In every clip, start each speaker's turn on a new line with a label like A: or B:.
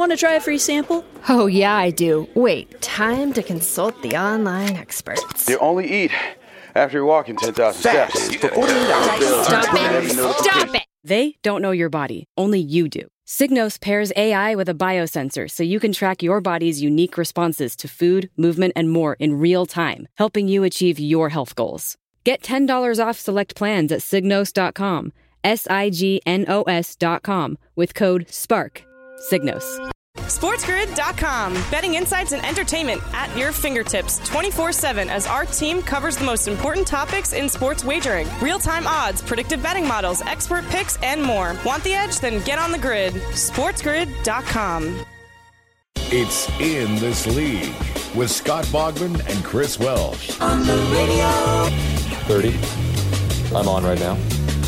A: Want to try a free sample?
B: Oh, yeah, I do. Wait, time to consult the online experts.
C: You only eat after you're walking 10,000 steps. For 48 hours.
B: Stop it!
D: They don't know your body. Only you do. Signos pairs AI with a biosensor so you can track your body's unique responses to food, movement, and more in real time, helping you achieve your health goals. Get $10 off select plans at Signos.com, SIGNOS.com, with code SPARK. Signos.
E: SportsGrid.com. Betting insights and entertainment at your fingertips 24/7 as our team covers the most important topics in sports wagering. Real-time odds, predictive betting models, expert picks, and more. Want the edge? Then get on the grid. SportsGrid.com.
F: It's In This League with Scott Bogman and Chris Welsh.
G: On the radio.
H: 30. I'm on right now.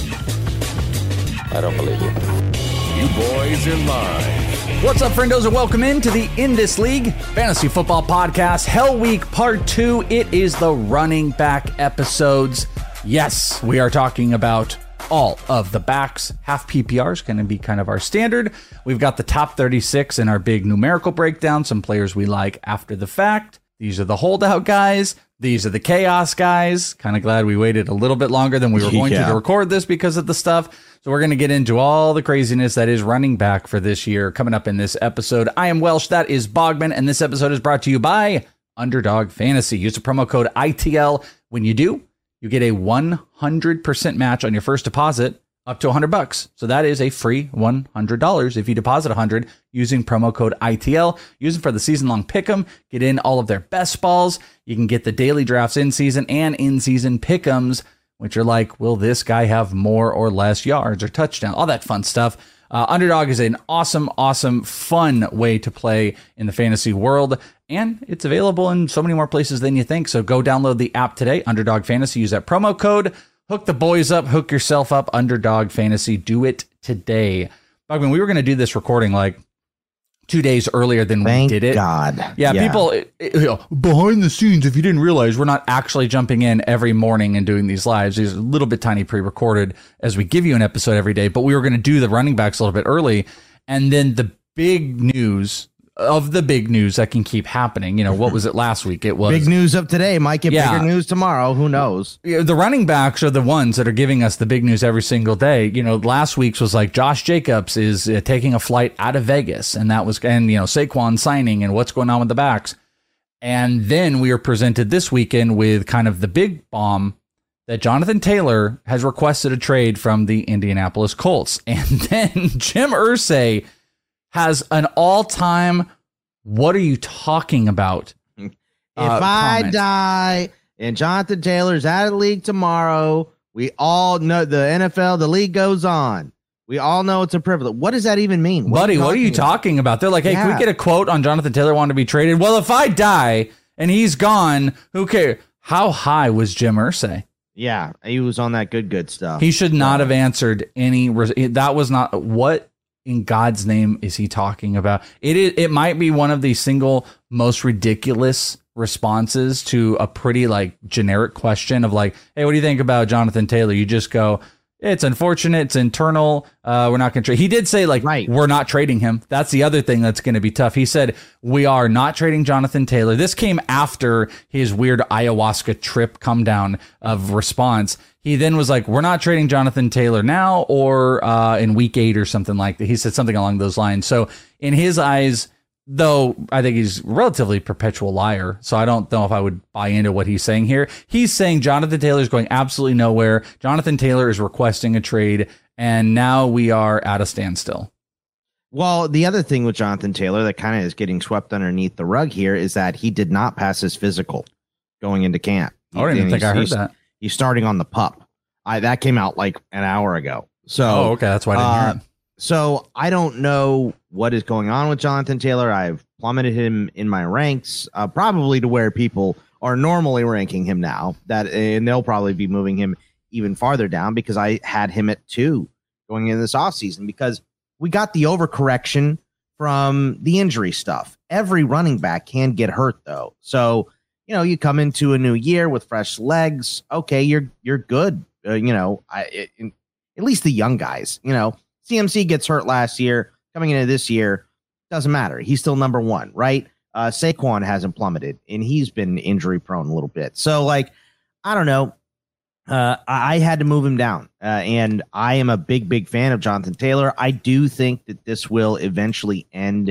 H: I don't believe you.
F: You boys are live.
I: What's up, friendos, and welcome into the In This League Fantasy Football Podcast, Hell Week Part 2. It is the running back episodes. Yes, we are talking about all of the backs. Half PPR is going to be kind of our standard. We've got the top 36 in our big numerical breakdown, some players we like after the fact. These are the holdout guys. These are the chaos guys. Kind of glad we waited a little bit longer than we were going to record this because of the stuff. So we're going to get into all the craziness that is running back for this year coming up in this episode. I am Welsh. That is Bogman. And this episode is brought to you by Underdog Fantasy. Use the promo code ITL. When you do, you get a 100% match on your first deposit up to $100. So that is a free $100 if you deposit $100 using promo code ITL. Use it for the season-long pick'em. Get in all of their best balls. You can get the daily drafts in season and in-season pick'ems, which are like, will this guy have more or less yards or touchdowns? All that fun stuff. Underdog is an awesome, fun way to play in the fantasy world, and it's available in so many more places than you think. So go download the app today, Underdog Fantasy. Use that promo code. Hook the boys up, hook yourself up, Underdog Fantasy. Do it today. Bogman, we were going to do this recording like 2 days earlier than we did it.
J: God.
I: Yeah, people, behind the scenes, if you didn't realize, we're not actually jumping in every morning and doing these lives. These are a little bit tiny pre-recorded as we give you an episode every day, but we were going to do the running backs a little bit early. And then the big news of the big news that can keep happening. You know, what was it last week? It was
J: big news of today. Might get bigger news tomorrow. Who knows?
I: The running backs are the ones that are giving us the big news every single day. You know, last week's was like Josh Jacobs is taking a flight out of Vegas, and that was, and you know, Saquon signing and what's going on with the backs. And then we are presented this weekend with kind of the big bomb that Jonathan Taylor has requested a trade from the Indianapolis Colts. And then Jim Irsay has an all-time, what are you talking about?
J: If I die and Jonathan Taylor's out of the league tomorrow, we all know the NFL, the league goes on. We all know it's a privilege. What does that even mean?
I: Buddy, what are you talking about? They're like, hey, can we get a quote on Jonathan Taylor wanting to be traded? Well, if I die and he's gone, who cares? How high was Jim Irsay?
J: Yeah, he was on that good stuff.
I: He should not have answered any. That was not what in God's name is he talking about? It might be one of the single most ridiculous responses to a pretty like generic question of like, hey, what do you think about Jonathan Taylor? You just go, it's unfortunate, it's internal. We're not going to trade. He did say like, we're not trading him. That's the other thing that's going to be tough. He said, we are not trading Jonathan Taylor. This came after his weird ayahuasca trip come down of response. He then was like, we're not trading Jonathan Taylor now or in week 8 or something like that. He said something along those lines. So in his eyes, though, I think he's a relatively perpetual liar. So I don't know if I would buy into what he's saying here. He's saying Jonathan Taylor is going absolutely nowhere. Jonathan Taylor is requesting a trade. And now we are at a standstill.
J: Well, the other thing with Jonathan Taylor that kind of is getting swept underneath the rug here is that he did not pass his physical going into camp.
I: I don't even think I heard that.
J: He's starting on the pup. That came out like an hour ago. So,
I: okay, that's why I didn't hear it.
J: So I don't know what is going on with Jonathan Taylor. I've plummeted him in my ranks, probably to where people are normally ranking him now. And they'll probably be moving him even farther down because I had him at 2 going into this offseason because we got the overcorrection from the injury stuff. Every running back can get hurt, though. So, you know, you come into a new year with fresh legs. Okay, you're good. At least the young guys, CMC gets hurt last year. Coming into this year, Doesn't matter. He's still number one, right? Saquon hasn't plummeted, and he's been injury prone a little bit. So, like, I don't know. I had to move him down, and I am a big fan of Jonathan Taylor. I do think that this will eventually end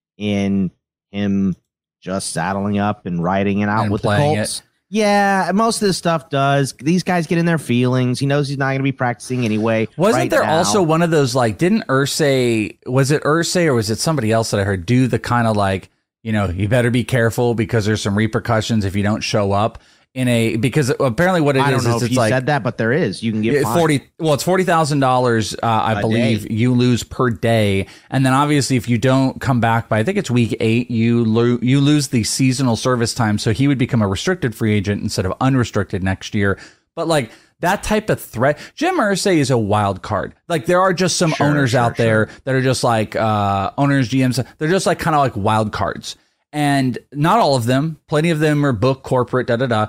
J: in him just saddling up and riding it out with the Colts. Yeah, most of this stuff does. These guys get in their feelings. He knows he's not going to be practicing anyway.
I: Wasn't there also one of those, like, didn't Irsay, was it Irsay or was it somebody else that I heard do the kind of like, you know, you better be careful because there's some repercussions if you don't show up because apparently what it is,
J: I don't know
I: is
J: if he said that, but there is. You can get
I: $40,000. Well, it's $40,000, I believe, you lose per day. And then obviously if you don't come back by, I think it's week 8, you lose the seasonal service time. So he would become a restricted free agent instead of unrestricted next year. But like that type of threat, Jim Irsay is a wild card. Like there are just some owners out there that are just like owners, GMs. They're just like kind of like wild cards. And not all of them, plenty of them are book corporate,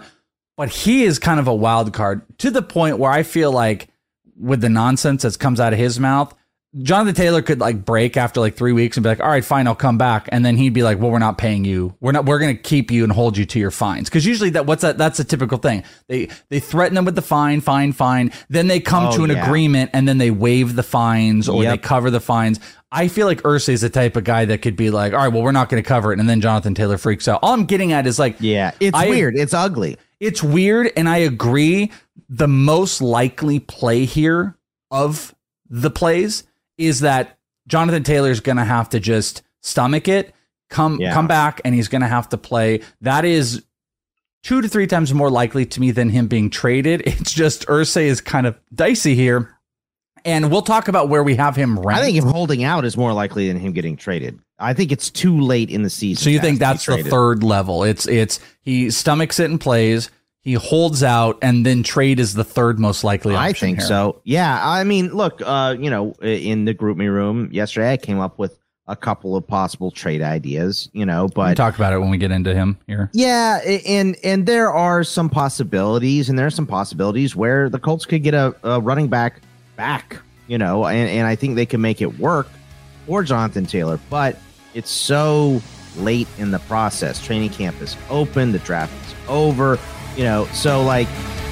I: But he is kind of a wild card to the point where I feel like with the nonsense that comes out of his mouth, Jonathan Taylor could like break after like 3 weeks and be like, all right, fine, I'll come back. And then he'd be like, well, we're not paying you. We're going to keep you and hold you to your fines. Cause usually that's a typical thing. They threaten them with the fine. Then they come to an agreement and then they waive the fines or they cover the fines. I feel like Irsay is the type of guy that could be like, all right, well, we're not going to cover it. And then Jonathan Taylor freaks out. All I'm getting at is like,
J: it's weird. It's ugly.
I: It's weird, and I agree. The most likely play here of the plays is that Jonathan Taylor is going to have to just stomach it, come back, and he's going to have to play. That is 2 to 3 times more likely to me than him being traded. It's just Irsay is kind of dicey here, and we'll talk about where we have him ranked.
J: I think him holding out is more likely than him getting traded. I think it's too late in the season.
I: So you think that's the third level? It's he stomachs it and plays, he holds out, and then trade is the third most likely option.
J: I think so. Yeah. I mean, look, in the group me room yesterday, I came up with a couple of possible trade ideas, but
I: we'll talk about it when we get into him here.
J: Yeah, and there are some possibilities, and there are some possibilities where the Colts could get a running back, and I think they can make it work for Jonathan Taylor, but it's so late in the process. Training camp is open, the draft is over, so like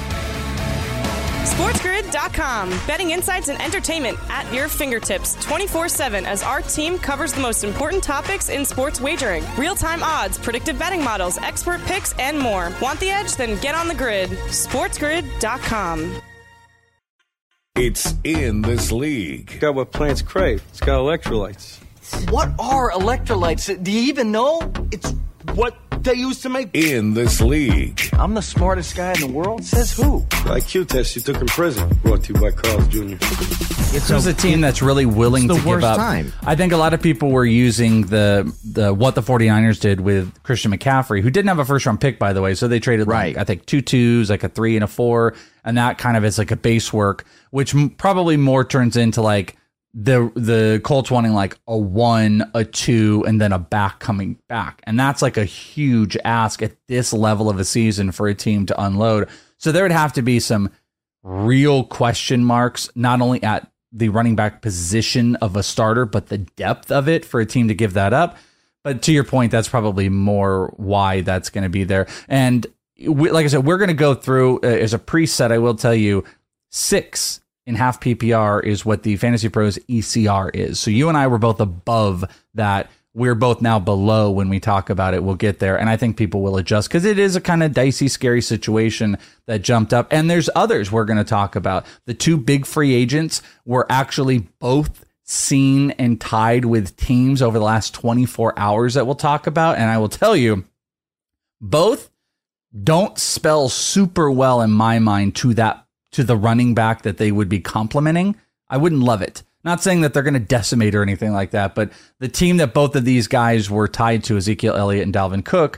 E: SportsGrid.com. Betting insights and entertainment at your fingertips 24/7 as our team covers the most important topics in sports wagering. Real-time odds, predictive betting models, expert picks, and more. Want the edge? Then get on the grid. SportsGrid.com.
F: It's in this league.
A: It's got what plants crave. It's got electrolytes.
G: What are electrolytes? Do you even know? It's what they used to make.
F: In this league.
G: I'm the smartest guy in the world? Says who?
A: IQ test you took in prison. Brought to you by Carl's Jr.
I: It's a team that's really willing to give up. I think a lot of people were using the what the 49ers did with Christian McCaffrey, who didn't have a first round pick, by the way. So they traded I think 2 2s, like a 3 and a 4, and that kind of is like a base work, which probably more turns into like the Colts wanting like a 1, a 2, and then a back coming back. And that's like a huge ask at this level of a season for a team to unload. So there would have to be some real question marks, not only at the running back position of a starter, but the depth of it for a team to give that up. But to your point, that's probably more why that's going to be there. And like I said, we're going to go through as a preset. I will tell you 6 in half PPR is what the Fantasy Pros ECR is. So you and I were both above that. We're both now below when we talk about it. We'll get there. And I think people will adjust because it is a kind of dicey, scary situation that jumped up. And there's others we're going to talk about. The 2 big free agents were actually both seen and tied with teams over the last 24 hours that we'll talk about. And I will tell you, both don't spell super well in my mind to the running back that they would be complimenting. I wouldn't love it. Not saying that they're going to decimate or anything like that, but the team that both of these guys were tied to, Ezekiel Elliott and Dalvin Cook,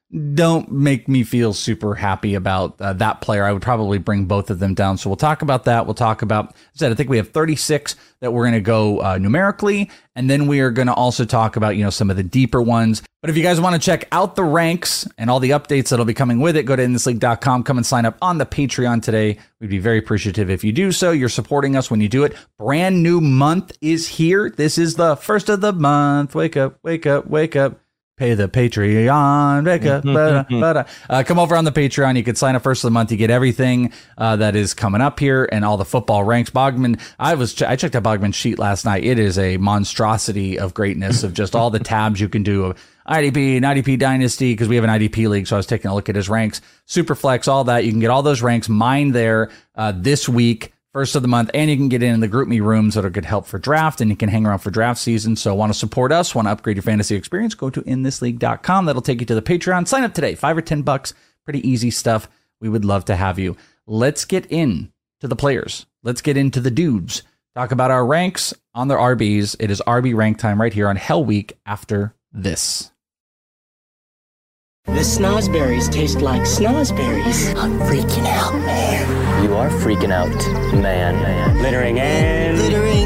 I: don't make me feel super happy about that player. I would probably bring both of them down. So we'll talk about that. We'll talk about, I think we have 36 that we're going to go numerically. And then we are going to also talk about, some of the deeper ones. But if you guys want to check out the ranks and all the updates that'll be coming with it, go to inthisleague.com. Come and sign up on the Patreon today. We'd be very appreciative if you do so. You're supporting us when you do it. Brand new month is here. This is the first of the month. Wake up, wake up, wake up. Pay the Patreon. Come over on the Patreon. You can sign up first of the month. You get everything that is coming up here and all the football ranks. Bogman, I checked out Bogman's sheet last night. It is a monstrosity of greatness of just all the tabs you can do of IDP and IDP Dynasty, because we have an IDP league. So I was taking a look at his ranks, Superflex, all that. You can get all those ranks, mine there this week. First of the month, and you can get in the group me rooms that are good help for draft, and you can hang around for draft season. So want to support us, want to upgrade your fantasy experience, go to inthisleague.com. That'll take you to the Patreon. Sign up today, $5 or $10. Pretty easy stuff. We would love to have you. Let's get in to the players. Let's get into the dudes. Talk about our ranks on their RBs. It is RB rank time right here on Hell Week after this.
K: The snozberries taste like snozberries. I'm freaking out, man.
L: You are freaking out, man.
K: Littering and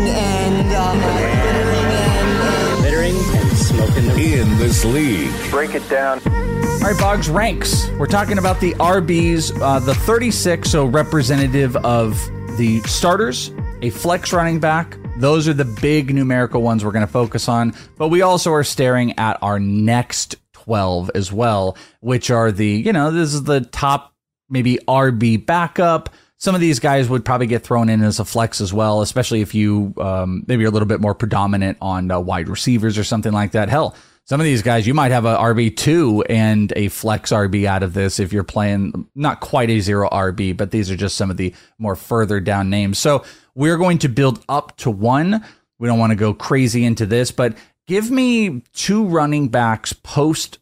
K: smoking
F: in this league.
C: Break it down.
I: All right, Boggs, ranks. We're talking about the RBs, the 36, so representative of the starters, a flex running back. Those are the big numerical ones we're going to focus on. But we also are staring at our next 12 as well, which are the, this is the top maybe RB backup. Some of these guys would probably get thrown in as a flex as well, especially if you maybe are a little bit more predominant on wide receivers or something like that. Hell, some of these guys, you might have a RB2 and a flex RB out of this if you're playing not quite a zero RB, but these are just some of the more further down names. So we're going to build up to one. We don't want to go crazy into this, but give me two running backs post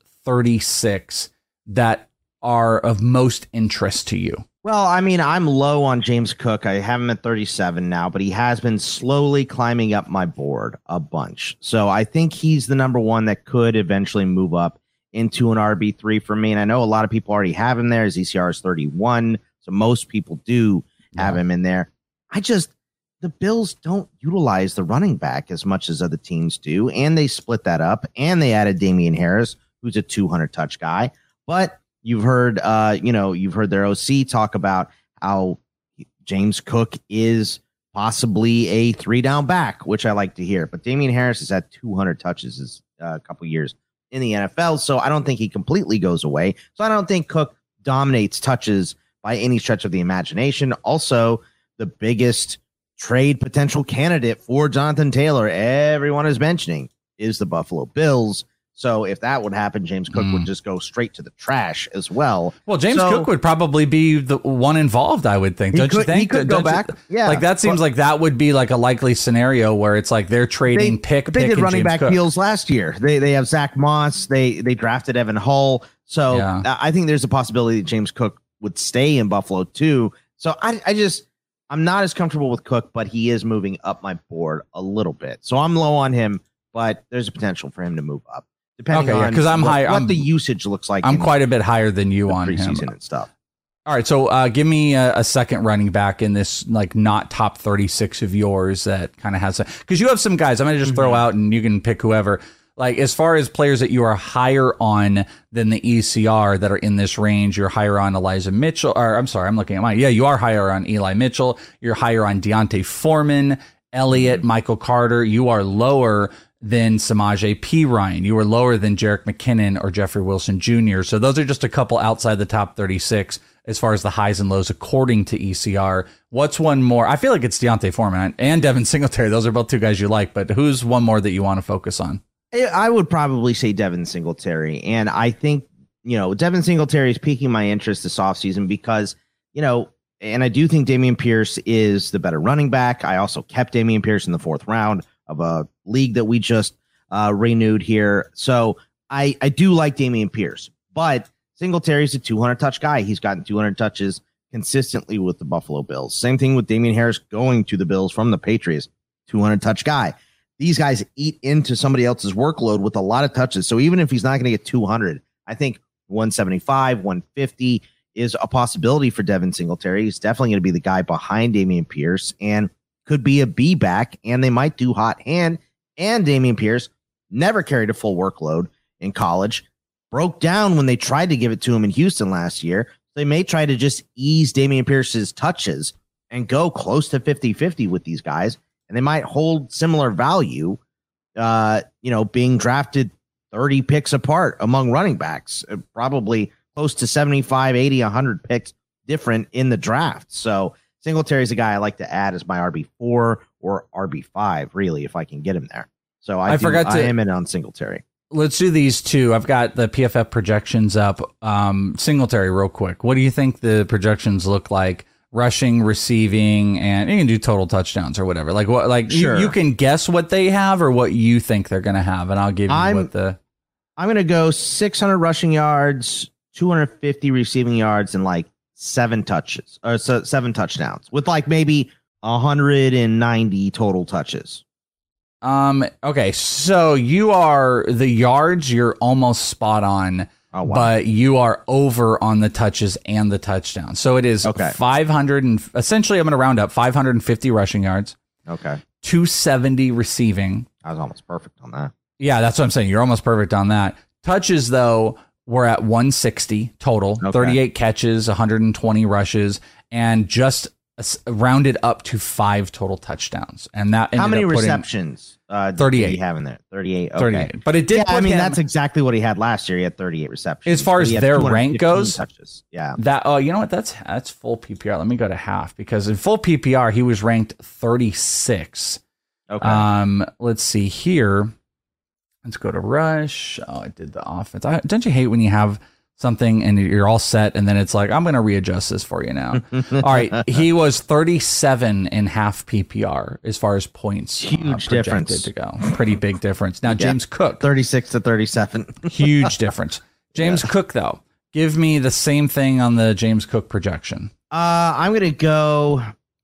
I: 36 that are of most interest to you.
J: Well, I mean, I'm low on James Cook. I have him at 37 now, but he has been slowly climbing up my board a bunch. So I think he's the number one that could eventually move up into an RB3 for me. And I know a lot of people already have him there. His ECR is 31. So most people do have him in there. The Bills don't utilize the running back as much as other teams do, and they split that up, and they added Damian Harris, who's a 200 touch guy. But you've heard their OC talk about how James Cook is possibly a 3-down back, which I like to hear. But Damian Harris has had 200 touches a couple years in the NFL, so I don't think he completely goes away. So I don't think Cook dominates touches by any stretch of the imagination. Also, the biggest trade potential candidate for Jonathan Taylor, everyone is mentioning, is the Buffalo Bills. So if that would happen, James Cook would just go straight to the trash as well.
I: Well, James Cook would probably be the one involved, I would think. Don't you think?
J: He could go back. Yeah.
I: Like that seems like that would be like a likely scenario where it's like they're trading pick.
J: They did running
I: James
J: back
I: Cook.
J: deals last year. They have Zach Moss. They drafted Evan Hull. So I think there's a possibility that James Cook would stay in Buffalo too. So I'm not as comfortable with Cook, but he is moving up my board a little bit. So I'm low on him, but there's a potential for him to move up. Depending on
I: because I'm high.
J: What the usage looks like.
I: I'm quite a bit higher than you on
J: preseason
I: him
J: and stuff.
I: All right, so give me a second running back in this like not top 36 of yours that kind of has because you have some guys. I'm going to just throw out and you can pick whoever. Like as far as players that you are higher on than the ECR that are in this range, you're higher on Elijah Mitchell. Or I'm sorry, I'm looking at mine. Yeah, you are higher on Eli Mitchell. You're higher on Deontay Foreman, Elliott, Michael Carter. You are lower than Samaje Perine. You are lower than Jerick McKinnon or Jeffrey Wilson Jr. So those are just a couple outside the top 36 as far as the highs and lows according to ECR. What's one more? I feel like it's Deontay Foreman and Devin Singletary. Those are both two guys you like, but who's one more that you want to focus on?
J: I would probably say Devin Singletary. And I think, Devin Singletary is piquing my interest this offseason because, and I do think Dameon Pierce is the better running back. I also kept Dameon Pierce in the 4th round of a league that we just renewed here. So I do like Dameon Pierce, but Singletary's a 200 touch guy. He's gotten 200 touches consistently with the Buffalo Bills. Same thing with Damian Harris going to the Bills from the Patriots, 200 touch guy. These guys eat into somebody else's workload with a lot of touches. So even if he's not going to get 200, I think 175, 150 is a possibility for Devin Singletary. He's definitely going to be the guy behind Dameon Pierce and could be a B back, and they might do hot hand. And Dameon Pierce never carried a full workload in college, broke down when they tried to give it to him in Houston last year. They may try to just ease Dameon Pierce's touches and go close to 50-50 with these guys, and they might hold similar value, being drafted 30 picks apart among running backs, probably close to 75, 80, 100 picks different in the draft. So Singletary's a guy I like to add as my RB4 or RB5, really, if I can get him there. So I am in on Singletary.
I: Let's do these two. I've got the PFF projections up. Singletary, real quick. What do you think the projections look like? Rushing, receiving, and you can do total touchdowns or whatever. Like what? Like sure. you can guess what they have or what you think they're going to have, and I'll give you what the.
J: I'm going to go 600 rushing yards, 250 receiving yards, and like 7 touchdowns with like maybe 190 total touches.
I: Okay, so you are the yards. You're almost spot on. Oh, wow. But you are over on the touches and the touchdowns. So it is 500 and essentially I'm going to round up 550 rushing yards.
J: Okay.
I: 270 receiving.
J: I was almost perfect on that.
I: Yeah, that's what I'm saying. You're almost perfect on that. Touches, though, we're at 160 total, 38 catches, 120 rushes, and just rounded up to 5 total touchdowns. And that
J: how many receptions?
I: 38.
J: Did he have in there? 38. Okay.
I: 38. But it did.
J: Yeah, that's exactly what he had last year. He had 38 receptions.
I: As far as their rank goes,
J: touches. Yeah.
I: That you know what? That's full PPR. Let me go to half because in full PPR he was ranked 36.
J: Okay.
I: Let's see here. Let's go to rush. Oh, I did the offense. Don't you hate when you have something and you're all set and then it's like, I'm going to readjust this for you now. All right. He was 37 in half PPR as far as points.
J: Huge difference
I: to go. Pretty big difference. Now, James Cook.
J: 36 to 37.
I: Huge difference. James Cook, though. Give me the same thing on the James Cook projection.
J: I'm going to go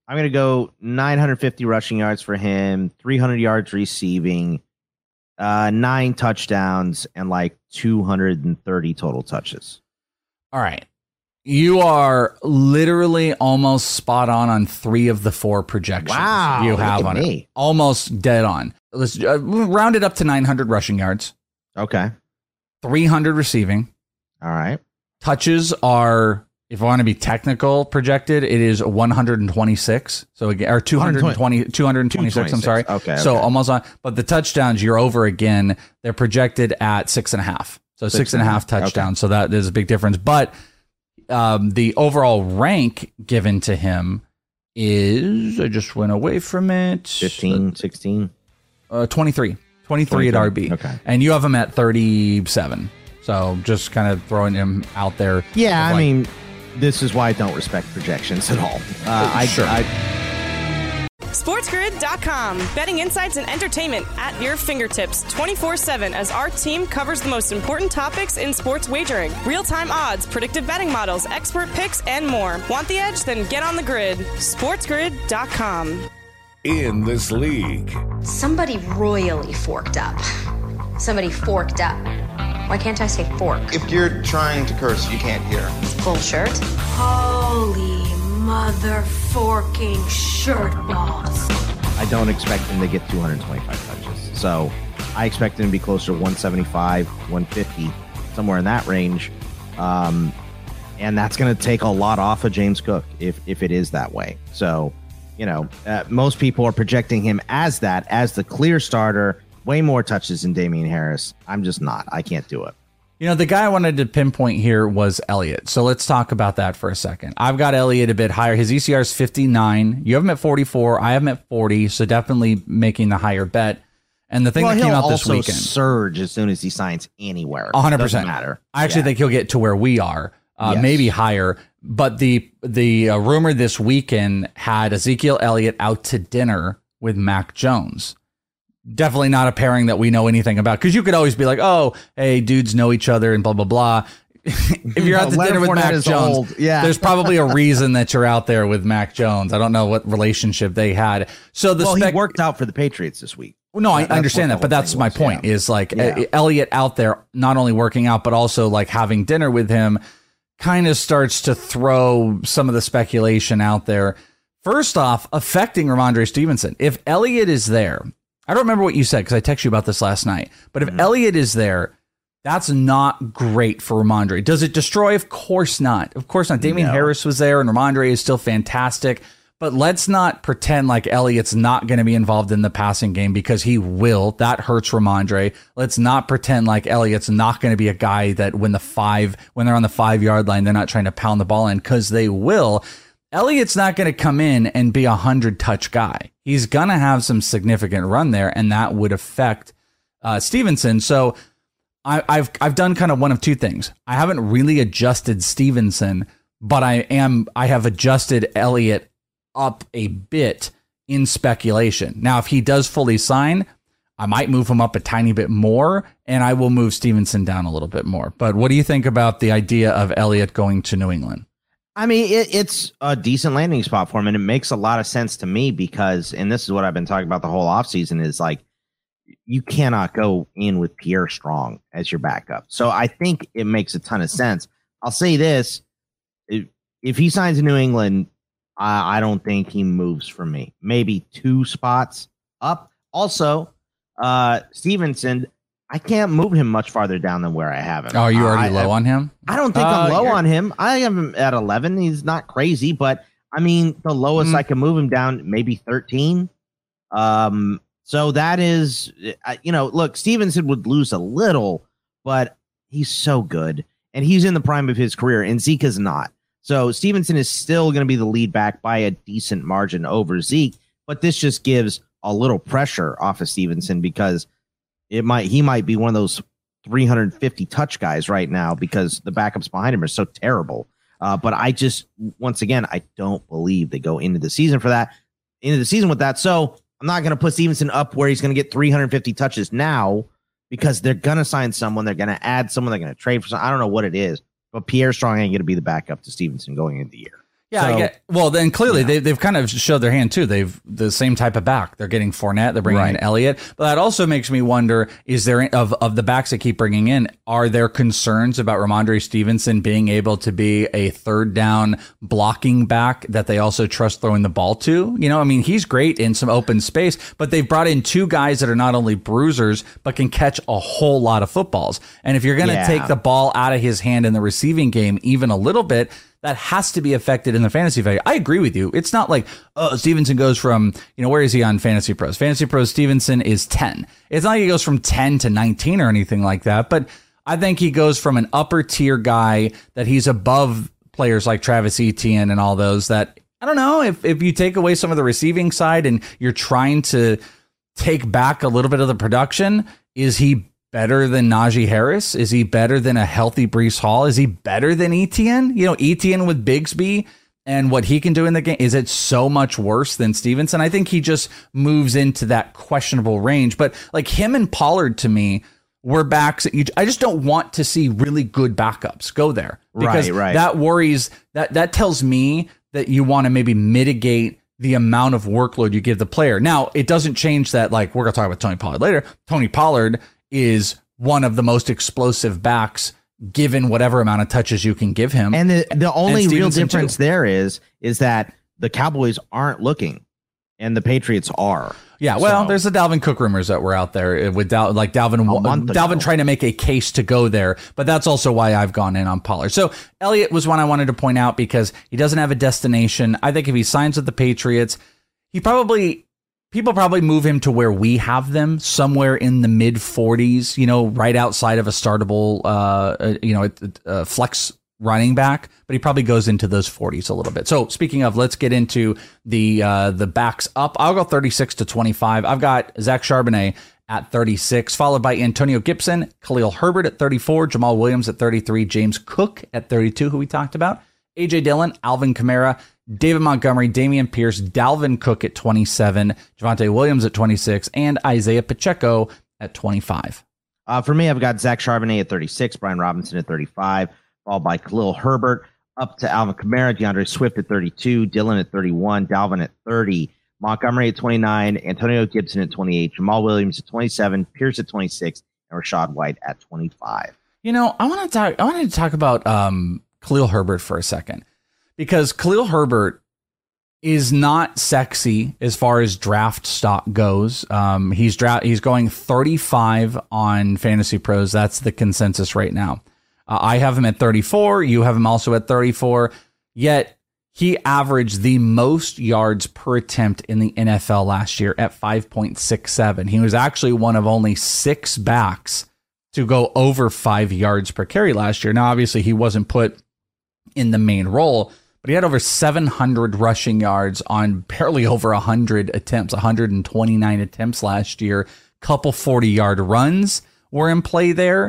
J: 950 rushing yards for him, 300 yards receiving, 9 touchdowns, and like 230 total touches.
I: All right. You are literally almost spot on 3 of the 4 projections you have on it. Almost dead on. Let's round it up to 900 rushing yards.
J: Okay.
I: 300 receiving.
J: All right.
I: Touches are, if I want to be technical, projected, it is 126. So again, or 226. I'm sorry.
J: Okay.
I: So almost on, but the touchdowns you're over again. They're projected at 6.5. So 6.5 touchdowns. Okay. So that is a big difference. But the overall rank given to him is, I just went away from it.
J: 15, 16,
I: 23 at RB.
J: Okay.
I: And you have him at 37. So just kind of throwing him out there.
J: Yeah, I mean, this is why I don't respect projections at all.
E: SportsGrid.com. Betting insights and entertainment at your fingertips 24/7 as our team covers the most important topics in sports wagering. Real-time odds, predictive betting models, expert picks, and more. Want the edge? Then get on the grid. SportsGrid.com.
F: In this league.
M: Somebody royally forked up. Somebody forked up. Why can't I say fork?
N: If you're trying to curse, you can't hear.
M: Full shirt.
O: Holy mother forking shirt balls.
J: I don't expect him to get 225 touches. So I expect him to be closer to 175, 150, somewhere in that range. And that's going to take a lot off of James Cook if it is that way. So, most people are projecting him as the clear starter. Way more touches than Damian Harris. I'm just not. I can't do it.
I: The guy I wanted to pinpoint here was Elliott. So let's talk about that for a second. I've got Elliott a bit higher. His ECR is 59. You have him at 44. I have him at 40. So definitely making the higher bet. And the thing that came out this weekend.
J: He'll also surge as soon as he signs anywhere.
I: 100%.
J: Doesn't matter.
I: I actually think he'll get to where we are. Maybe higher. But the rumor this weekend had Ezekiel Elliott out to dinner with Mac Jones. Definitely not a pairing that we know anything about, because you could always be like, oh, hey, dudes know each other and blah, blah, blah. If you're out to dinner with Mac Jones, there's probably a reason that you're out there with Mac Jones. I don't know what relationship they had. So he
J: worked out for the Patriots this week.
I: No, I understand that, but that's my point. Is like Elliott out there not only working out, but also like having dinner with him kind of starts to throw some of the speculation out there. First off, affecting Ramondre Stevenson. If Elliott is there, I don't remember what you said because I texted you about this last night, but if Elliott is there, that's not great for Ramondre. Does it destroy? Of course not. Of course not. Damian Harris was there and Ramondre is still fantastic. But let's not pretend like Elliott's not going to be involved in the passing game because he will. That hurts Ramondre. Let's not pretend like Elliott's not going to be a guy that when they're on the 5-yard line, they're not trying to pound the ball in, because they will. Elliott's not going to come in and be 100-touch guy. He's going to have some significant run there, and that would affect Stevenson. So I've done kind of one of two things. I haven't really adjusted Stevenson, but I have adjusted Elliott up a bit in speculation. Now, if he does fully sign, I might move him up a tiny bit more, and I will move Stevenson down a little bit more. But what do you think about the idea of Elliott going to New England?
J: I mean, it's a decent landing spot for him, and it makes a lot of sense to me because, and this is what I've been talking about the whole offseason, is like, you cannot go in with Pierre Strong as your backup. So I think it makes a ton of sense. I'll say this, if he signs in New England, I don't think he moves for me. Maybe 2 spots up. Also, Stevenson, I can't move him much farther down than where I have him.
I: Oh, are you already low on him?
J: I don't think I'm low on him. I have him at 11. He's not crazy, but I mean, the lowest I can move him down, maybe 13. So that is, look, Stevenson would lose a little, but he's so good. And he's in the prime of his career, and Zeke is not. So Stevenson is still going to be the lead back by a decent margin over Zeke, but this just gives a little pressure off of Stevenson because he might be one of those 350 touch guys right now because the backups behind him are so terrible. But I just, once again, I don't believe they go into the season with that. So I'm not going to put Stevenson up where he's going to get 350 touches now because they're going to sign someone. They're going to add someone. They're going to trade for someone. I don't know what it is. But Pierre Strong ain't going to be the backup to Stevenson going into the year.
I: Yeah, so, I get. Well, then clearly they've kind of showed their hand too. They've the same type of back. They're getting Fournette. They're bringing in Elliott. But that also makes me wonder: is there of the backs they keep bringing in? Are there concerns about Ramondre Stevenson being able to be a third down blocking back that they also trust throwing the ball to? I mean, he's great in some open space, but they've brought in 2 guys that are not only bruisers but can catch a whole lot of footballs. And if you're going to take the ball out of his hand in the receiving game even a little bit, that has to be affected in the fantasy value. I agree with you. It's not like, Stevenson goes from, where is he on Fantasy Pros? Fantasy Pros, Stevenson is 10. It's not like he goes from 10 to 19 or anything like that, but I think he goes from an upper tier guy that he's above players like Travis Etienne and all those that, I don't know, if you take away some of the receiving side and you're trying to take back a little bit of the production, is he better than Najee Harris? Is he better than a healthy Breece Hall? Is he better than Etienne? Etienne with Bigsby and what he can do in the game, is it so much worse than Stevenson? I think he just moves into that questionable range. But like him and Pollard, to me, were backs that I just don't want to see really good backups go there. Because that worries, that tells me that you want to maybe mitigate the amount of workload you give the player. Now, it doesn't change that, like, we're going to talk about Tony Pollard later. Tony Pollard is one of the most explosive backs given whatever amount of touches you can give him.
J: And the only real difference there is that the Cowboys aren't looking and the Patriots are.
I: Yeah, well, there's the Dalvin Cook rumors that were out there with Dalvin trying to make a case to go there, but that's also why I've gone in on Pollard. So Elliott was one I wanted to point out because he doesn't have a destination. I think if he signs with the Patriots, people probably move him to where we have them, somewhere in the mid 40s, right outside of a startable, flex running back, but he probably goes into those 40s a little bit. So speaking of, let's get into the backs up. I'll go 36 to 25. I've got Zach Charbonnet at 36, followed by Antonio Gibson, Khalil Herbert at 34, Jamal Williams at 33, James Cook at 32, who we talked about, A.J. Dillon, Alvin Kamara, David Montgomery, Dameon Pierce, Dalvin Cook at 27, Javonte Williams at 26, and Isaiah Pacheco at 25.
J: For me, I've got Zach Charbonnet at 36, Brian Robinson at 35, followed by Khalil Herbert, up to Alvin Kamara, DeAndre Swift at 32, Dillon at 31, Dalvin at 30, Montgomery at 29, Antonio Gibson at 28, Jamal Williams at 27, Pierce at 26, and Rachaad White at 25.
I: You know, I wanted to talk about Khalil Herbert for a second, because Khalil Herbert is not sexy as far as draft stock goes. He's going 35 on Fantasy Pros. That's the consensus right now. I have him at 34. You have him also at 34. Yet he averaged the most yards per attempt in the NFL last year at 5.67. He was actually one of only 6 backs to go over 5 yards per carry last year. Now, obviously, he wasn't put in the main role, but he had over 700 rushing yards on barely over 100 attempts, 129 attempts last year. Couple 40-yard runs were in play there.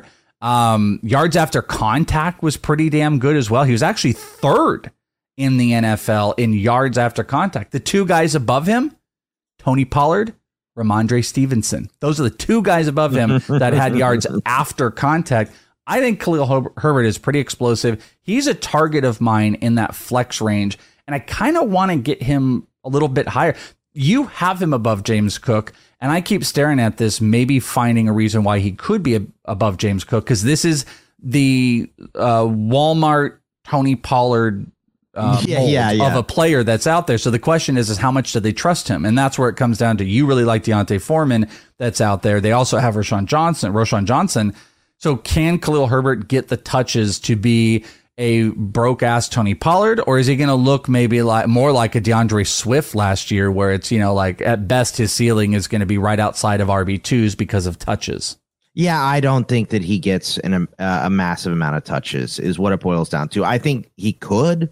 I: Yards after contact was pretty damn good as well. He was actually 3rd in the NFL in yards after contact. The 2 guys above him, Tony Pollard, Ramondre Stevenson. Those are the 2 guys above him that had yards after contact. I think Khalil Herbert is pretty explosive. He's a target of mine in that flex range, and I kind of want to get him a little bit higher. You have him above James Cook, and I keep staring at this, maybe finding a reason why he could be above James Cook, because this is the Walmart Tony Pollard of a player that's out there. So the question is how much do they trust him? And that's where it comes down to. You really like D'Onta Foreman that's out there. They also have Roschon Johnson. So can Khalil Herbert get the touches to be a broke-ass Tony Pollard, or is he going to look maybe more like a DeAndre Swift last year, where it's, like at best his ceiling is going to be right outside of RB2s because of touches?
J: Yeah, I don't think that he gets a massive amount of touches is what it boils down to. I think he could,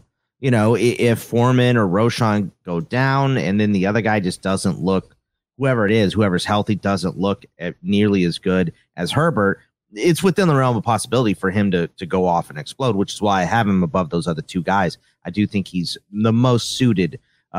J: if Foreman or Roschon go down and then the other guy just doesn't look, whoever's healthy doesn't look nearly as good as Herbert. It's within the realm of possibility for him to go off and explode, which is why I have him above those other 2 guys. I do think he's the most suited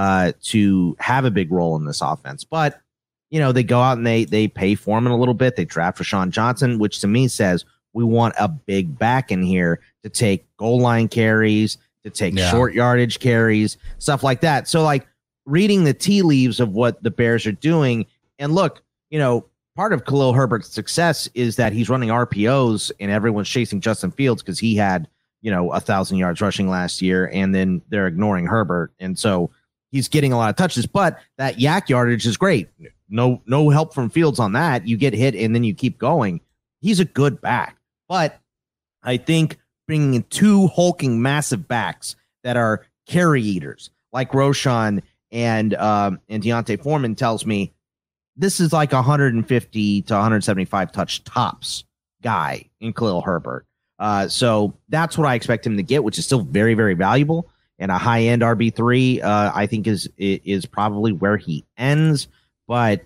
J: to have a big role in this offense. But, they go out and they pay Foreman a little bit. They draft Roschon Johnson, which to me says we want a big back in here to take goal line carries, to take short yardage carries, stuff like that. So, reading the tea leaves of what the Bears are doing, and look, part of Khalil Herbert's success is that he's running RPOs and everyone's chasing Justin Fields because he had, 1,000 yards rushing last year, and then they're ignoring Herbert. And so he's getting a lot of touches, but that yak yardage is great. No help from Fields on that. You get hit and then you keep going. He's a good back, but I think bringing in 2 hulking massive backs that are carry eaters like Roschon and D'Onta Foreman tells me this is like 150 to 175 touch tops guy in Khalil Herbert. So that's what I expect him to get, which is still very, very valuable. And a high-end RB3, I think is probably where he ends. But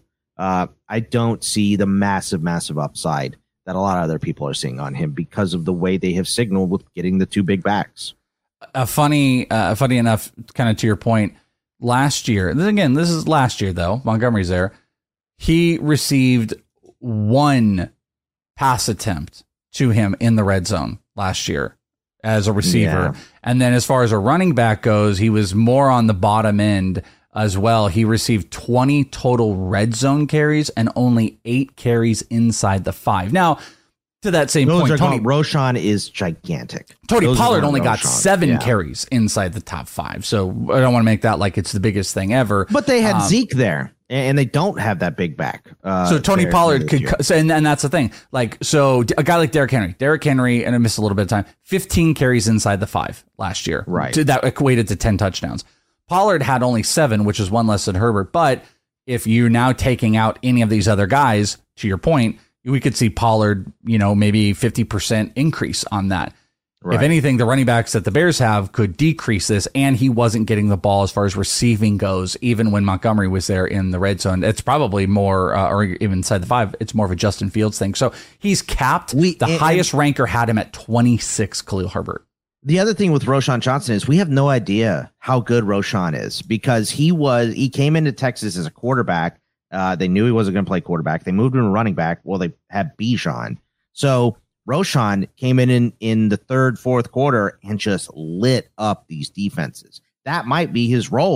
J: I don't see the massive, massive upside that a lot of other people are seeing on him because of the way they have signaled with getting the 2 big backs. Funny
I: enough, kind of to your point, last year, this is last year, though, Montgomery's there, he received 1 pass attempt to him in the red zone last year as a receiver. Yeah. And then as far as a running back goes, he was more on the bottom end as well. He received 20 total red zone carries and only 8 carries inside the 5. Now, to that same point,
J: Roschon is gigantic.
I: Tony Pollard only got 7 carries inside the top 5. So I don't want to make that like it's the biggest thing ever.
J: But they had Zeke there, and they don't have that big back.
I: So Tony Pollard could, and that's the thing. So a guy like Derrick Henry, and I missed a little bit of time, 15 carries inside the 5 last year.
J: Right.
I: That equated to 10 touchdowns. Pollard had only 7, which is 1 less than Herbert. But if you're now taking out any of these other guys, to your point, we could see Pollard, maybe 50% increase on that. Right. If anything, the running backs that the Bears have could decrease this, and he wasn't getting the ball as far as receiving goes, even when Montgomery was there in the red zone. It's probably more, or even inside the 5, it's more of a Justin Fields thing. So he's capped. The highest ranker had him at 26, Khalil Herbert.
J: The other thing with Roschon Johnson is we have no idea how good Roschon is because he came into Texas as a quarterback. They knew he wasn't going to play quarterback. They moved him to running back. Well, they had Bijan. So Roschon came in the 3rd, 4th quarter and just lit up these defenses. That might be his role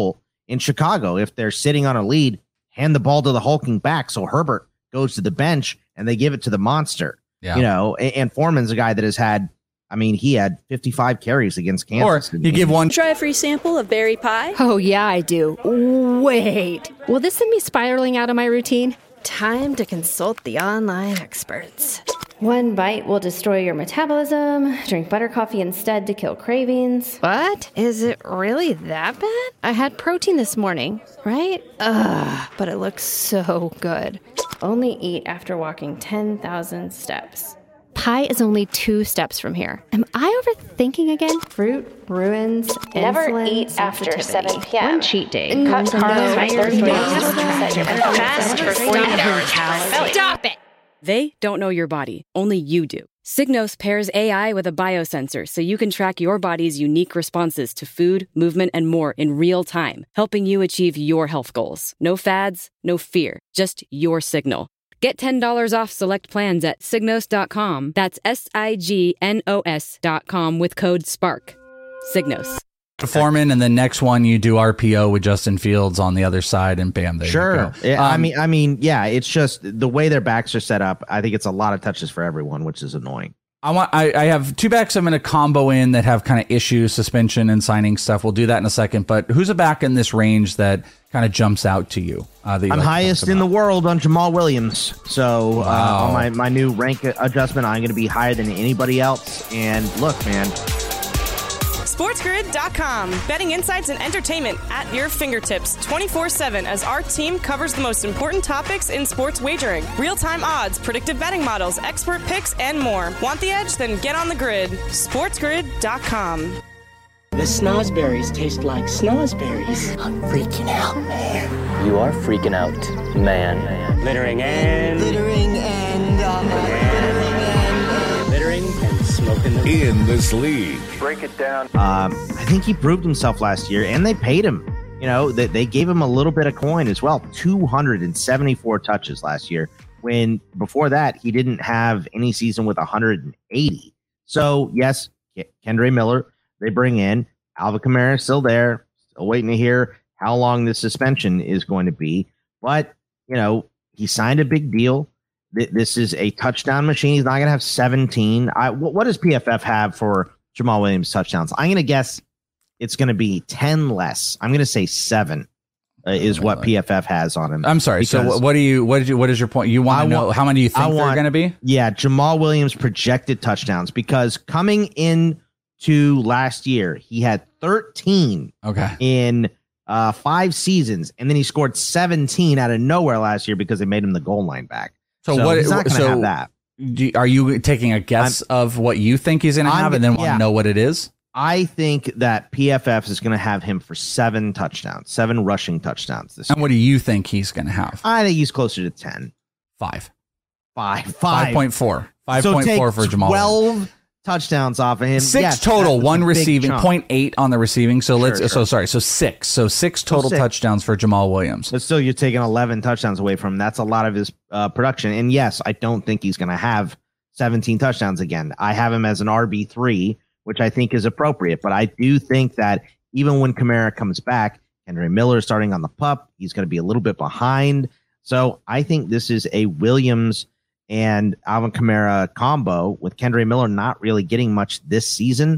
J: in Chicago. If they're sitting on a lead, hand the ball to the hulking back. So Herbert goes to the bench and they give it to the monster.
I: Yeah.
J: You know, and Foreman's a guy that has had, I mean, he had 55 carries against Kansas.
I: Or you give one.
P: Try a free sample of berry pie?
B: Oh, yeah, I do. Wait. Will this send me spiraling out of my routine? Time to consult the online experts. One bite will destroy your metabolism. Drink butter coffee instead to kill cravings. What? Is it really that bad? I had protein this morning, right? Ugh, but it looks so good. Only eat after walking 10,000 steps. Pie is only 2 steps from here. Am I overthinking again? Fruit ruins
M: Never
B: insulin
M: eat after 7 p.m.
B: One cheat day.
M: Cut carbs by 30 days.
P: Fast for 48 hours.
B: Stop it!
D: They don't know your body. Only you do. Signos pairs AI with a biosensor so you can track your body's unique responses to food, movement, and more in real time, helping you achieve your health goals. No fads, no fear, just your signal. Get $10 off select plans at Signos.com. That's SIGNOS.com with code SPARK. Signos.
I: Foreman, and the next one you do RPO with Justin Fields on the other side, and bam, there you go.
J: I mean, yeah, it's just the way their backs are set up. I think it's a lot of touches for everyone, which is annoying.
I: I have 2 backs I'm going to combo in that have kind of issues, suspension and signing stuff. We'll do that in a second. But who's a back in this range that kind of jumps out to you?
J: I'm highest in the world on Jamal Williams. So on my new rank adjustment, I'm going to be higher than anybody else. And look, man.
E: SportsGrid.com. Betting insights and entertainment at your fingertips 24/7 as our team covers the most important topics in sports wagering. Real-time odds, predictive betting models, expert picks, and more. Want the edge? Then get on the grid. SportsGrid.com.
K: The snozberries taste like snozberries. I'm freaking out, man.
L: You are freaking out, man.
K: Littering and smoking
F: in this league.
C: Break it down.
J: I think he proved himself last year, and they paid him. You know, they gave him a little bit of coin as well. 274 touches last year, when before that he didn't have any season with 180. So yes, Kendre Miller they bring in. Alvin Kamara still there, still waiting to hear how long the suspension is going to be. But you know, he signed a big deal. This is a touchdown machine. He's not going to have 17. What does PFF have for Jamal Williams touchdowns? I'm going to guess it's going to be 10 less. I'm going to say 7 is what PFF has on him.
I: I'm sorry. So what is your point? You want to know how many do you think they're going to be?
J: Yeah, Jamal Williams projected touchdowns, because coming into last year, he had 13 in 5 seasons, and then he scored 17 out of nowhere last year because they made him the goal line back. So he's not going to have that.
I: Are you taking a guess of what you think he's going to have, and then want to know what it is?
J: I think that PFF is going to have him for 7 touchdowns, 7 rushing touchdowns this year.
I: And what do you think he's going to have?
J: I think he's closer to 10.
I: 5.
J: 5.4.
I: 5.4 for Jamal.
J: 12 touchdowns off of him.
I: 6 total, 1 receiving, 0.8 on the receiving. So So 6. So 6 total touchdowns for Jamal Williams.
J: But still, you're taking 11 touchdowns away from him. That's a lot of his production. And yes, I don't think he's going to have 17 touchdowns again. I have him as an RB3, which I think is appropriate. But I do think that even when Kamara comes back, Kendre Miller starting on the pup, he's going to be a little bit behind. So I think this is a Williams and Alvin Kamara combo, with Kendre Miller not really getting much this season.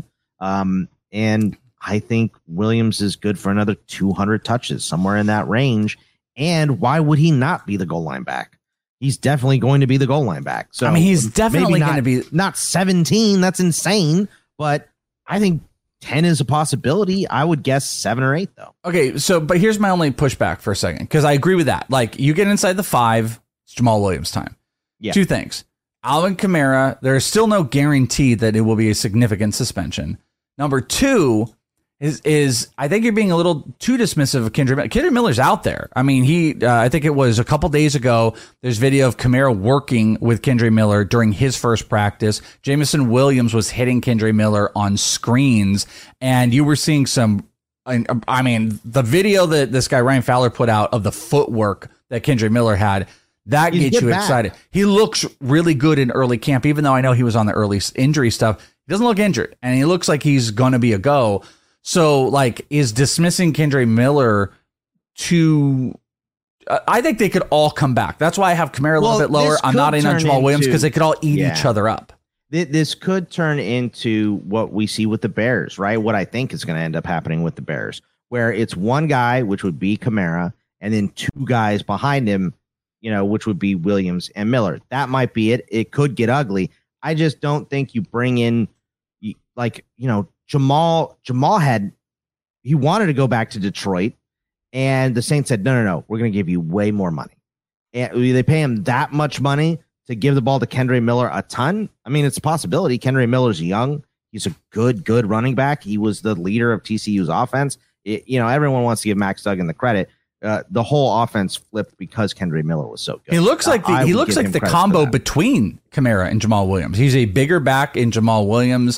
J: And I think Williams is good for another 200 touches, somewhere in that range. And why would he not be the goal line back? He's definitely going to be the goal line back. So
I: I mean, he's definitely going to be
J: not 17. That's insane. But I think 10 is a possibility. I would guess 7 or 8 though.
I: Okay. So, but here's my only pushback for a second, because I agree with that. Like, you get inside the 5, it's Jamal Williams time. Yeah. 2 things. Alvin Kamara, there is still no guarantee that it will be a significant suspension. Number 2 is I think you're being a little too dismissive of Kendre Miller. Kendre Miller's out there. I mean, I think it was a couple days ago, there's video of Kamara working with Kendre Miller during his first practice. Jameson Williams was hitting Kendre Miller on screens, and you were seeing some, I mean, the video that this guy Ryan Fowler put out of the footwork that Kendre Miller had, that gets you excited. He looks really good in early camp, even though I know he was on the early injury stuff. He doesn't look injured, and he looks like he's going to be a go. So, like, is dismissing Kendre Miller to. I think they could all come back. That's why I have Kamara a little bit lower. I'm not in on Jamal Williams because they could all eat each other up.
J: This could turn into what we see with the Bears, right? What I think is going to end up happening with the Bears, where it's one guy, which would be Kamara, and then two guys behind him, which would be Williams and Miller. That might be it. It could get ugly. I just don't think you bring in, Jamal he wanted to go back to Detroit, and the Saints said, no, we're going to give you way more money. And they pay him that much money to give the ball to Kendre Miller a ton. I mean, it's a possibility. Kendre Miller's young. He's a good running back. He was the leader of TCU's offense. Everyone wants to give Max Duggan the credit. The whole offense flipped because Kendre Miller was so good.
I: He looks like the combo between Kamara and Jamal Williams. He's a bigger back in Jamal Williams,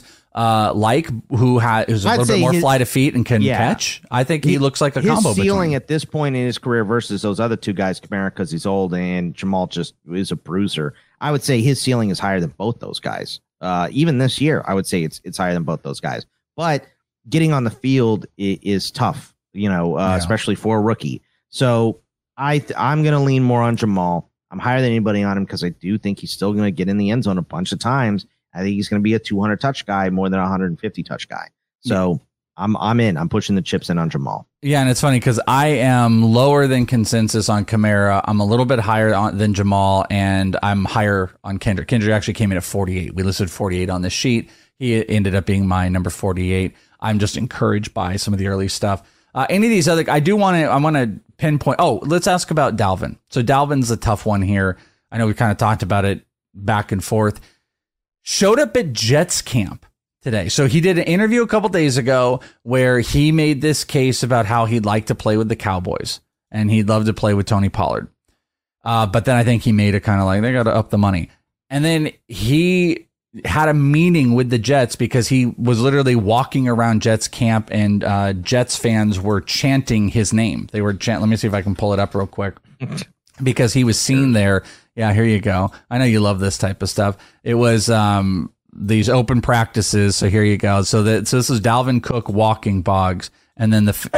I: who's a little bit more flight of feet and can catch. I think he looks like a combo.
J: His ceiling at this point in his career versus those other two guys, Kamara because he's old and Jamal just is a bruiser. I would say his ceiling is higher than both those guys. Even this year, I would say it's higher than both those guys. But getting on the field is tough, especially for a rookie. So I'm going to lean more on Jamal. I'm higher than anybody on him because I do think he's still going to get in the end zone a bunch of times. I think he's going to be a 200 touch guy more than a 150 touch guy. So I'm in. I'm pushing the chips in on Jamal.
I: Yeah, and it's funny because I am lower than consensus on Kamara. I'm a little bit higher than Jamal, and I'm higher on Kendrick. Kendrick actually came in at 48. We listed 48 on this sheet. He ended up being my number 48. I'm just encouraged by some of the early stuff. Any of these other, I want to pinpoint. Oh, let's ask about Dalvin. So Dalvin's a tough one here. I know we kind of talked about it back and forth. Showed up at Jets camp today. So he did an interview a couple days ago where he made this case about how he'd like to play with the Cowboys and he'd love to play with Tony Pollard. But then I think he made it kind of like they got to up the money. And then he had a meeting with the Jets because he was literally walking around Jets camp and Jets fans were chanting his name. They were chanting. Let me see if I can pull it up real quick because he was seen there. Yeah, here you go. I know you love this type of stuff. It was these open practices. So here you go. So this is Dalvin Cook walking Boggs. And then sign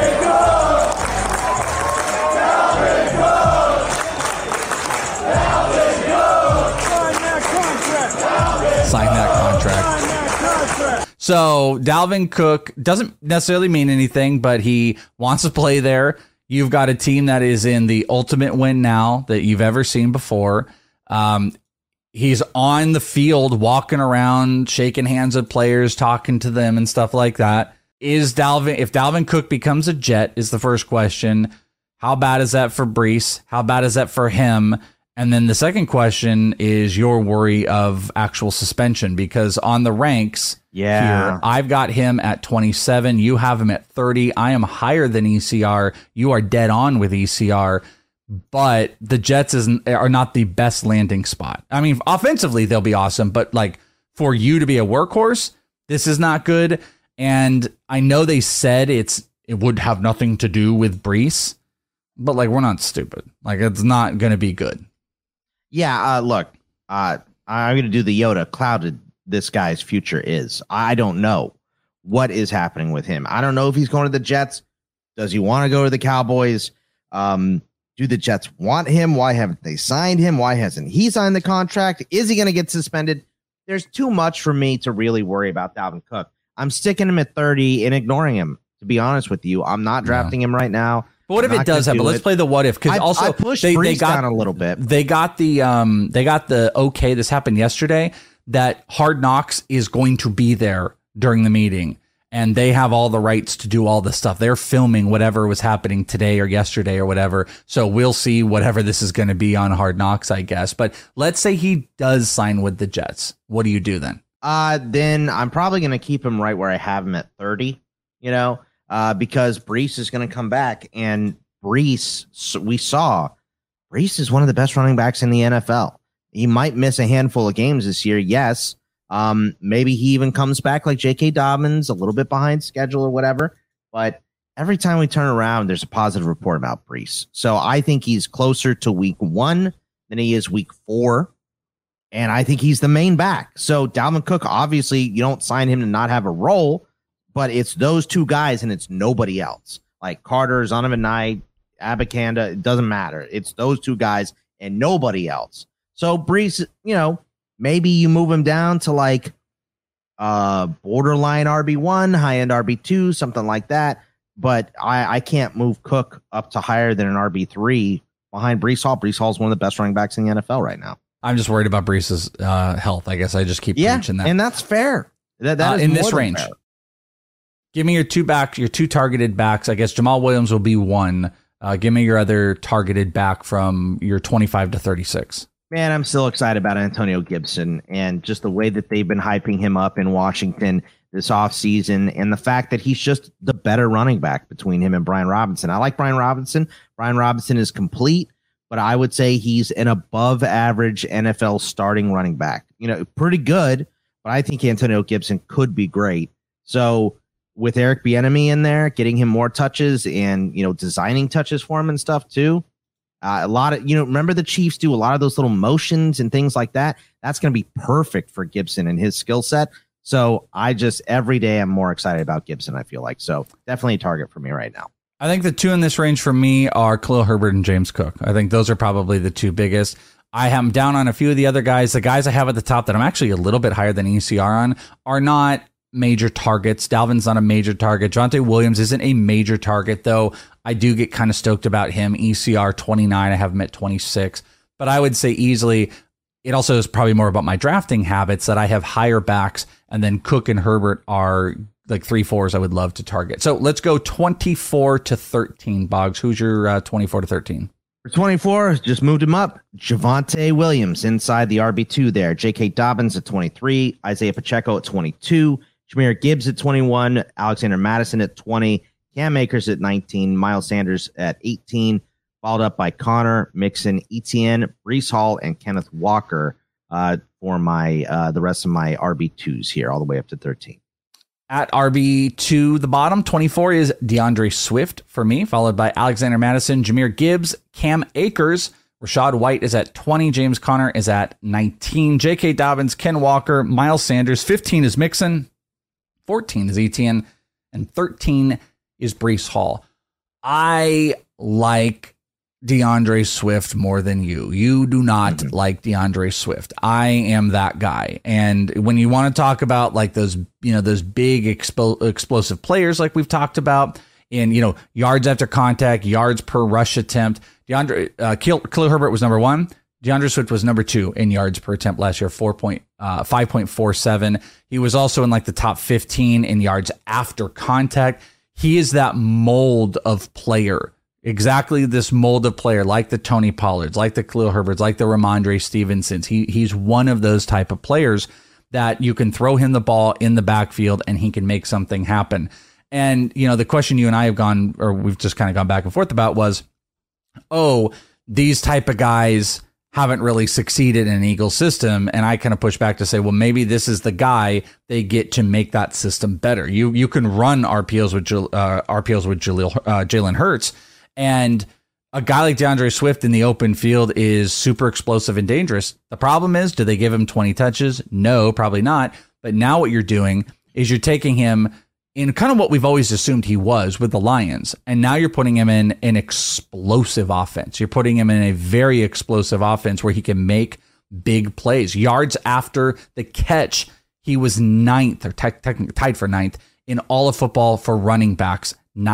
I: that contract. So Dalvin Cook doesn't necessarily mean anything, but he wants to play there. You've got a team that is in the ultimate win now that you've ever seen before. He's on the field, walking around, shaking hands with players, talking to them and stuff like that. If Dalvin Cook becomes a Jet is the first question. How bad is that for Breece? How bad is that for him? And then the second question is your worry of actual suspension, because on the ranks here, I've got him at 27. You have him at 30. I am higher than ECR. You are dead on with ECR, but the Jets are not the best landing spot. I mean, offensively, they'll be awesome, but like for you to be a workhorse, this is not good. And I know they said it would have nothing to do with Breece, but like, we're not stupid. Like, it's not going to be good.
J: Yeah, look, I'm going to do the Yoda. Clouded this guy's future is. I don't know what is happening with him. I don't know if he's going to the Jets. Does he want to go to the Cowboys? Do the Jets want him? Why haven't they signed him? Why hasn't he signed the contract? Is he going to get suspended? There's too much for me to really worry about Dalvin Cook. I'm sticking him at 30 and ignoring him, to be honest with you. I'm not drafting him right now.
I: But what if it does happen? Let's play the what if, because also
J: I pushed Breece down a little bit.
I: They got the okay. This happened yesterday that Hard Knocks is going to be there during the meeting, and they have all the rights to do all the stuff. They're filming whatever was happening today or yesterday or whatever. So we'll see whatever this is going to be on Hard Knocks, I guess. But let's say he does sign with the Jets. What do you do then?
J: Then I'm probably going to keep him right where I have him at 30. Because Breece is going to come back, and Breece is one of the best running backs in the NFL. He might miss a handful of games this year. Yes. Maybe he even comes back like J.K. Dobbins, a little bit behind schedule or whatever. But every time we turn around, there's a positive report about Breece. So I think he's closer to week 1 than he is week 4. And I think he's the main back. So Dalvin Cook, obviously, you don't sign him to not have a role, but it's those two guys and it's nobody else. Like Carter, Zonovan Knight, Abicanda, it doesn't matter. It's those two guys and nobody else. So Breece, maybe you move him down to like borderline RB1, high-end RB2, something like that. But I can't move Cook up to higher than an RB3 behind Breece Hall. Breece Hall is one of the best running backs in the NFL right now.
I: I'm just worried about Breece's health. I guess I just keep mentioning that.
J: And that's fair. That is
I: in this range. Fair. Give me your two targeted backs. I guess Jamal Williams will be one. Give me your other targeted back from your 25 to 36.
J: Man, I'm still excited about Antonio Gibson and just the way that they've been hyping him up in Washington this offseason, and the fact that he's just the better running back between him and Brian Robinson. I like Brian Robinson. Brian Robinson is complete, but I would say he's an above average NFL starting running back. Pretty good, but I think Antonio Gibson could be great. So with Eric Bieniemy in there, getting him more touches and, designing touches for him and stuff too. A lot of, remember the Chiefs do a lot of those little motions and things like that. That's going to be perfect for Gibson and his skill set. So every day I'm more excited about Gibson, I feel like. So definitely a target for me right now.
I: I think the two in this range for me are Khalil Herbert and James Cook. I think those are probably the two biggest. I am down on a few of the other guys. The guys I have at the top that I'm actually a little bit higher than ECR on are not major targets. Dalvin's not a major target. Javonte Williams isn't a major target, though. I do get kind of stoked about him. ECR 29. I have him at 26. But I would say easily, it also is probably more about my drafting habits that I have higher backs, and then Cook and Herbert are like 3-4s I would love to target. So let's go 24 to 13, Boggs. Who's your 24 to 13?
J: For 24, just moved him up. Javonte Williams inside the RB2 there. J.K. Dobbins at 23. Isaiah Pacheco at 22. Jahmyr Gibbs at 21. Alexander Mattison at 20. Cam Akers at 19. Miles Sanders at 18. Followed up by Connor, Mixon, Etienne, Breece Hall, and Kenneth Walker for my the rest of my RB2s here, all the way up to 13.
I: At RB2, the bottom, 24 is DeAndre Swift for me, followed by Alexander Mattison, Jahmyr Gibbs, Cam Akers. Rashad White is at 20. James Conner is at 19. J.K. Dobbins, Ken Walker, Miles Sanders. 15 is Mixon. 14 is Etienne. And 13 is Breece Hall. I like DeAndre Swift more than you. You do not like DeAndre Swift. I am that guy. And when you want to talk about like those, those big explosive players like we've talked about in, yards after contact, yards per rush attempt, Khalil Herbert was number 1. DeAndre Swift was number 2 in yards per attempt last year, 5.47. He was also in like the top 15 in yards after contact. He is that mold of player. Exactly this mold of player, like the Tony Pollards, like the Khalil Herberts, like the Ramondre Stevensons. He's one of those type of players that you can throw him the ball in the backfield and he can make something happen. And, the question you and I have we've just kind of gone back and forth about was, these type of guys haven't really succeeded in an Eagles system. And I kind of push back to say, well, maybe this is the guy they get to make that system better. You can run RPOs with Jalen Hurts. And a guy like DeAndre Swift in the open field is super explosive and dangerous. The problem is, do they give him 20 touches? No, probably not. But now what you're doing is you're taking him in kind of what we've always assumed he was with the Lions. And now you're putting him in an explosive offense. You're putting him in a very explosive offense where he can make big plays. Yards after the catch, he was 9th or technically tied for 9th in all of football for running backs,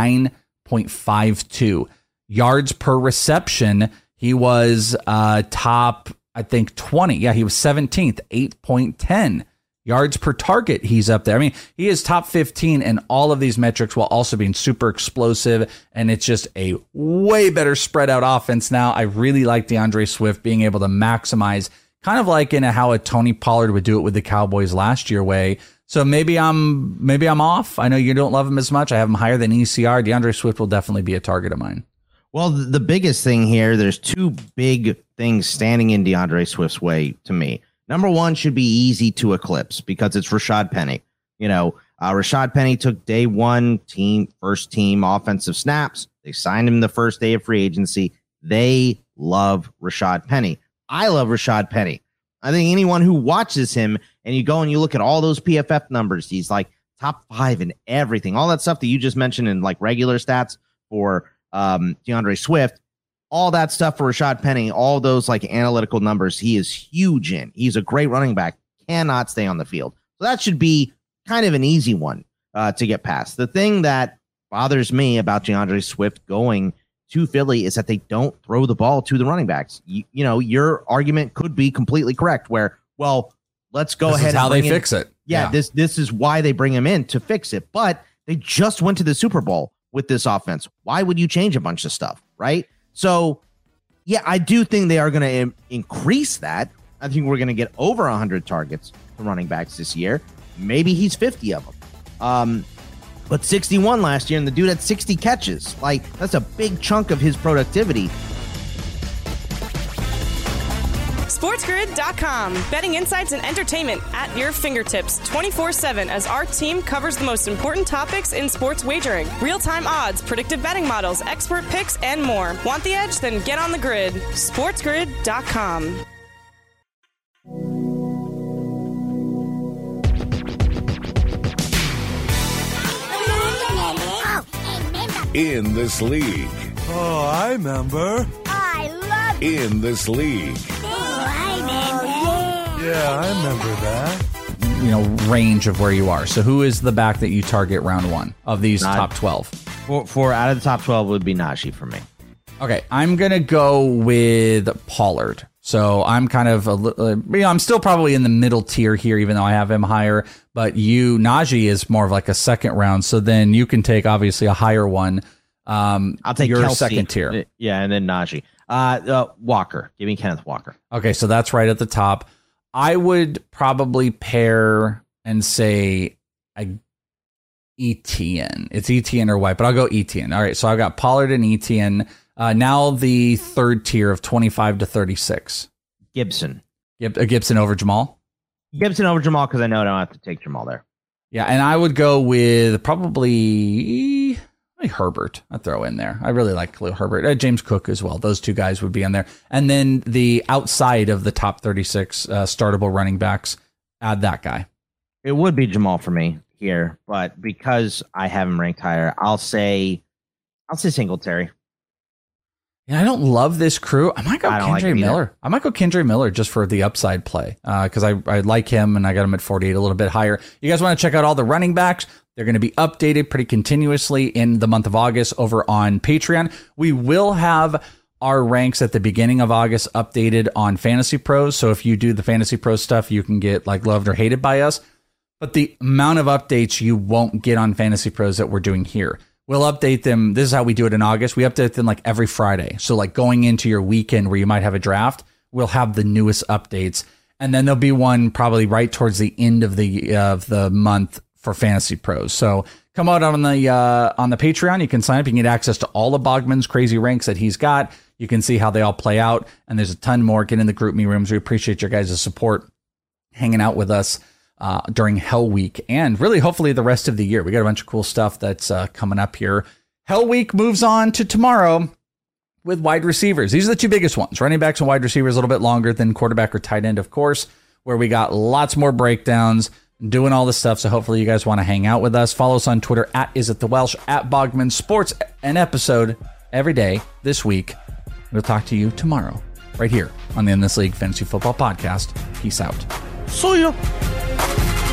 I: 9.52. Yards per reception, he was top, I think, 20. Yeah, he was 17th, 8.10. Yards per target, he's up there. I mean, he is top 15 in all of these metrics while also being super explosive, and it's just a way better spread out offense now. I really like DeAndre Swift being able to maximize, kind of like in how a Tony Pollard would do it with the Cowboys last year way. So maybe I'm off. I know you don't love him as much. I have him higher than ECR. DeAndre Swift will definitely be a target of mine.
J: Well, the biggest thing here, there's two big things standing in DeAndre Swift's way to me. Number one should be easy to eclipse because it's Rashad Penny. Rashad Penny took day one first team offensive snaps. They signed him the first day of free agency. They love Rashad Penny. I love Rashad Penny. I think anyone who watches him and you go and you look at all those PFF numbers, he's like top 5 in everything, all that stuff that you just mentioned in like regular stats for DeAndre Swift, all that stuff for Rashad Penny, all those like analytical numbers, he is huge in. He's a great running back, cannot stay on the field. So that should be kind of an easy one to get past. The thing that bothers me about DeAndre Swift going to Philly is that they don't throw the ball to the running backs. You know, your argument could be completely correct where, well, let's go ahead and
I: how they fix it.
J: Yeah, this is why they bring him in to fix it. But they just went to the Super Bowl with this offense. Why would you change a bunch of stuff, right? So, yeah, I do think they are going to increase that. I think we're going to get over 100 targets for running backs this year. Maybe he's 50 of them. But 61 last year, and the dude had 60 catches. Like, that's a big chunk of his productivity.
E: SportsGrid.com. Betting insights and entertainment at your fingertips 24/7 as our team covers the most important topics in sports wagering. Real-time odds, predictive betting models, expert picks, and more. Want the edge? Then get on the grid. SportsGrid.com.
F: In this league.
Q: Oh, I remember.
O: I love
F: In this league.
Q: Yeah, I remember that.
I: You know, range of where you are. So who is the back that you target round one of these top 12?
J: For out of the top 12 would be Najee for me.
I: Okay, I'm going to go with Pollard. So I'm kind of, I'm still probably in the middle tier here, even though I have him higher. But Najee is more of like a second round. So then you can take obviously a higher one.
J: I'll take
I: your
J: Kelsey.
I: second tier.
J: Yeah, and then Najee. Walker. Give me Kenneth Walker.
I: Okay, so that's right at the top. I would probably pair and say Etienne. It's Etienne or White, but I'll go Etienne. All right, so I've got Pollard and Etienne. Now the third tier of 25 to 36.
J: Gibson.
I: Gibson over Jamal?
J: Gibson over Jamal because I know I don't have to take Jamal there.
I: Yeah, and I would go with probably Herbert. I'd throw in there. I really like Khalil Herbert. James Cook as well. Those two guys would be in there. And then the outside of the top 36 startable running backs, add that guy.
J: It would be Jamal for me here, but because I have him ranked higher, I'll say Singletary.
I: Yeah, I don't love this crew. I might go Kendre Miller. I might go Kendre Miller just for the upside play because I like him and I got him at 48, a little bit higher. You guys want to check out all the running backs? They're going to be updated pretty continuously in the month of August over on Patreon. We will have our ranks at the beginning of August updated on Fantasy Pros. So if you do the Fantasy Pros stuff, you can get like loved or hated by us. But the amount of updates you won't get on Fantasy Pros that we're doing here. We'll update them. This is how we do it in August. We update them like every Friday. So like going into your weekend where you might have a draft, we'll have the newest updates. And then there'll be one probably right towards the end of the month for Fantasy Pros. So come out on the Patreon. You can sign up. You can get access to all of Bogman's crazy ranks that he's got. You can see how they all play out. And there's a ton more. Get in the group me rooms. We appreciate your guys' support, hanging out with us during Hell Week and really hopefully the rest of the year. We got a bunch of cool stuff that's coming up here. Hell Week moves on to tomorrow with wide receivers. These are the two biggest ones. Running backs and wide receivers a little bit longer than quarterback or tight end, of course, where we got lots more breakdowns, doing all this stuff. So hopefully you guys want to hang out with us. Follow us on Twitter at IsItTheWelsh, at Bogman Sports, an episode every day this week. We'll talk to you tomorrow right here on the In This League Fantasy Football Podcast. Peace out.
J: See ya.